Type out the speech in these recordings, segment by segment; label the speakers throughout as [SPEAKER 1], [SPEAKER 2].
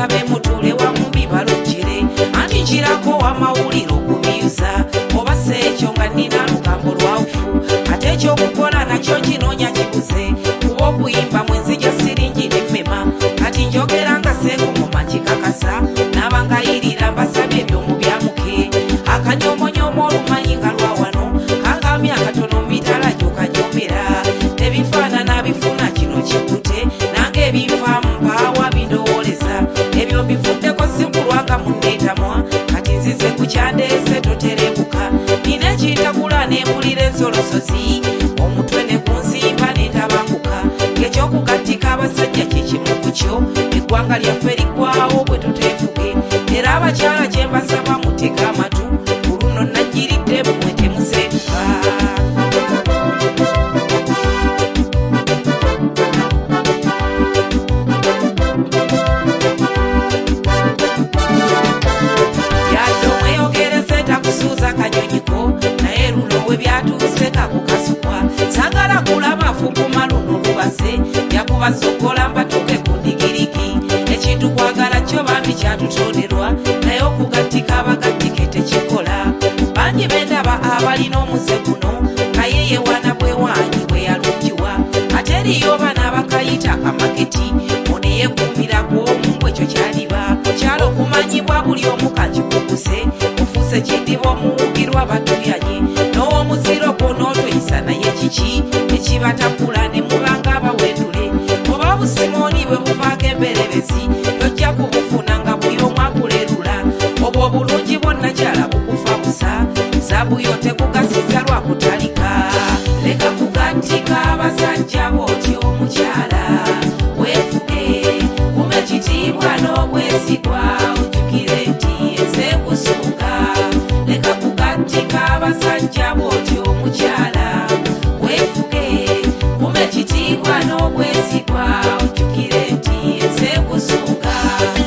[SPEAKER 1] musabe mutule wamu bibalojjere anti nkirako wamawulire okubiyuza oba si ekyo nga nnina lugambo lwawufu ate ekyokukola nakyo nkinoonya kibuze kuba okuyimba mwenzija siringi nemmema kati njogera nga seekungoma kikakasa n'abangayirira mbasabye ebyomu byamuke akanyomonyomo olumanyi nga lwa wano kangamye akatono mitala gyokanyomera tebifaanana bifuna kino kikute nange ebinfaamu mpaawa bindowooleza ebyo mbivuddeko sinkulwanga munneetamwa kati nzize ku kyandeese toterebuka nina ekintakula nembulira ensolosozi omutwe ne kunzimba nentabanguka ng'ekyokugattika abasajja kikimu ku kyo eggwanga lyaffe liggwawo bwe tuteefuge era abakyala kye mbasaba mutega amatu ku luno najjiridde mmwe temuseetuka kanyonyiko naye luno we byatuuse kakukasukwa sagala kulaba fukuma luno lubaze yakubasokola mbatuuke ku ndigiriki ekintu kwagala kyo bambi kyatutonderwa naye okugattika abagattike tekikola bangi bendaba abalina omuze guno naye yewana bwewanyi bwe yalungiwa ate eriyo bana bakayita akamaketi oneyekuumira gwomu ekyo kyaliba okyalo okumanyibwa buli omu kakikukuse ufuse kidiba omuwugirwa batuyanye n'owomuziro gwonootoyisa naye kiki ekibatakula ne mubanga abawendule oba busimoni bwe buvaako emberebezi tojja kubufuna nga buli omu akulerula obwo obulungi bwonnakyala bukufa busa zabu yo tekugasiza lwakutalika leka kugattika abasajja bw'otyo omukyala weefuge kume ekitiibwa n'obwesigwa ojjukire nti ensi ekusunga leka kugattika abasajja bw'otyo omukyala weefuge kume ekitiibwa n'obwesigwa ojjukire nti ensi ekusunga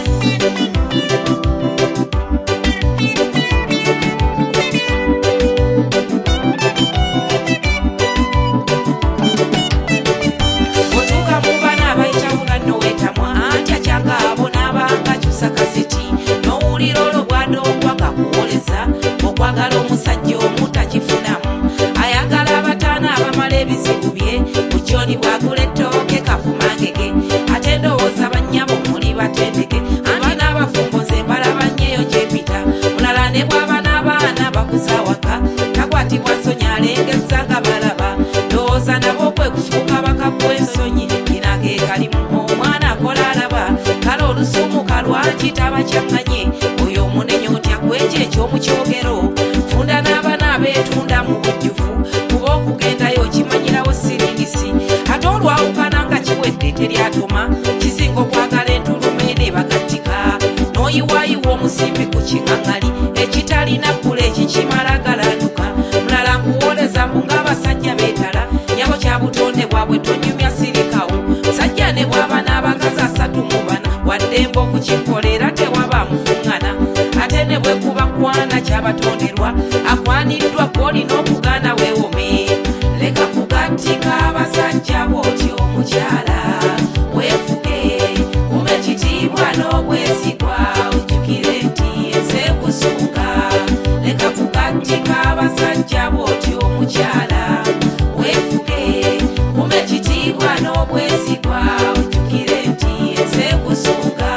[SPEAKER 1] okwagala omusajja omu takifunamu ayagala abataana abamala ebizibu bye bujoni bwagula ettooke kafumangege ate ndowooza bannyabo muli batendeke anti n'abafumbo nze mbalaba nnyeyo gyepita mulala ne bw'aba n'abaana bakuza waka takwatibwa nsonyi alengezza nga balaba ndowooza nabo okwekufuuka bakabwa ensonyi kinage kalimu omwana akola alaba kale olusumuka lwaki taba kyaŋŋanye oyo omunenyo otya kwekyo ekyomukyogero funda n'abaana abeetunda mu bujjufu kuba okugendayo okimanyirawo siringisi ate olwawukana nga kiwedde teryatoma kisinga okwagala entulume nebagattika n'oyiwaayiwa omusimbi ku kiŋŋaŋali ekitalina kkula ekikimala galanduka mulala nkuwoleza mbu ng'abasajja beetala nyabo kyabutonde bwabwe tonyumya sirikawo musajja ne bw'aba n'abakazi 34 waddemba okukikolera tewaba mufuŋŋana ate ne bwe kuba kwana kyabatonderwa akwaniddwa kwolina okugaana weewome leka kugattika abasajja bw'otyo omukyala weefuge kume ekitiibwa n'obwesigwa ojjukire nti ensi ekusunga leka kugattika abasajja bw'otyo omukyala weefuge kume ekitiibwa n'obwesigwa ojjukire nti ensi ekusunga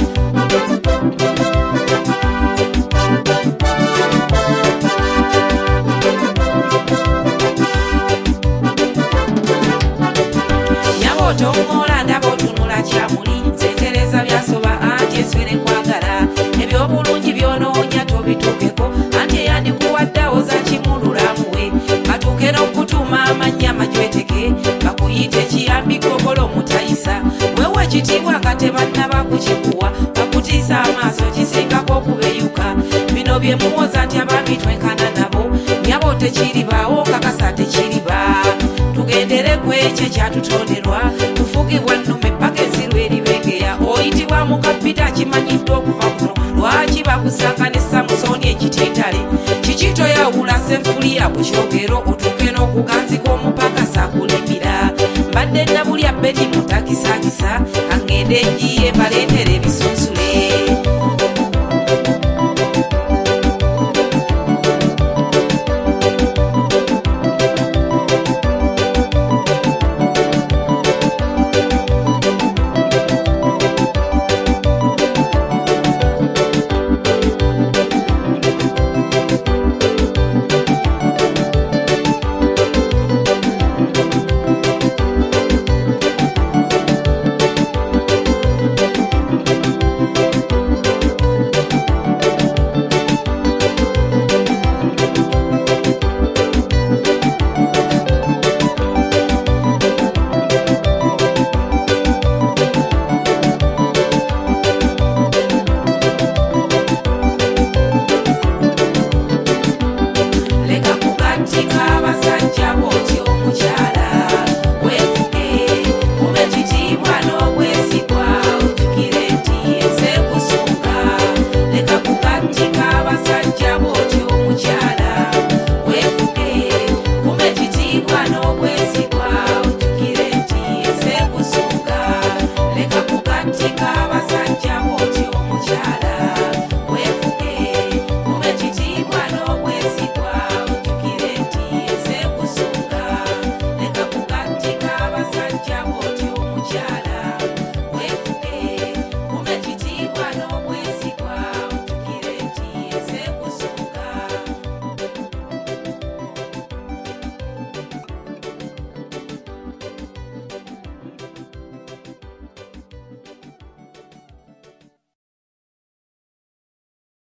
[SPEAKER 1] otongola ndaba otunula kyamuli nzetereza byasoba anti enswere kwagala ebyobulungi byonoonya tobituukeko anti eyandikuwaddawo za kimululamuwe katuuke n'okutuuma amannya amajweteke bakuyita ekiyambi gogolo mutayisa wewe ekitiibwa nga tebannaba kukikuwa bakutiisa amaaso kisingako okubeyuka bino bye muwoza nti abaami twenkana nabo nyabo tekiribaawo kakasa tekiriba tugendere kwekyo kyatutonderwa tufugibwa nnume paka ensiru eribegeya oyitibwa mukapita kimanyiddwa okuva kuno lwaki bakusanga ne samusoni ekitiitale kikito yawula sefuliya ku kyogero otuuke n'okuganzika omupakasi akulimira mbadde nabulya beti mutakisakisa kangende njiye mbaleetere ebisunsu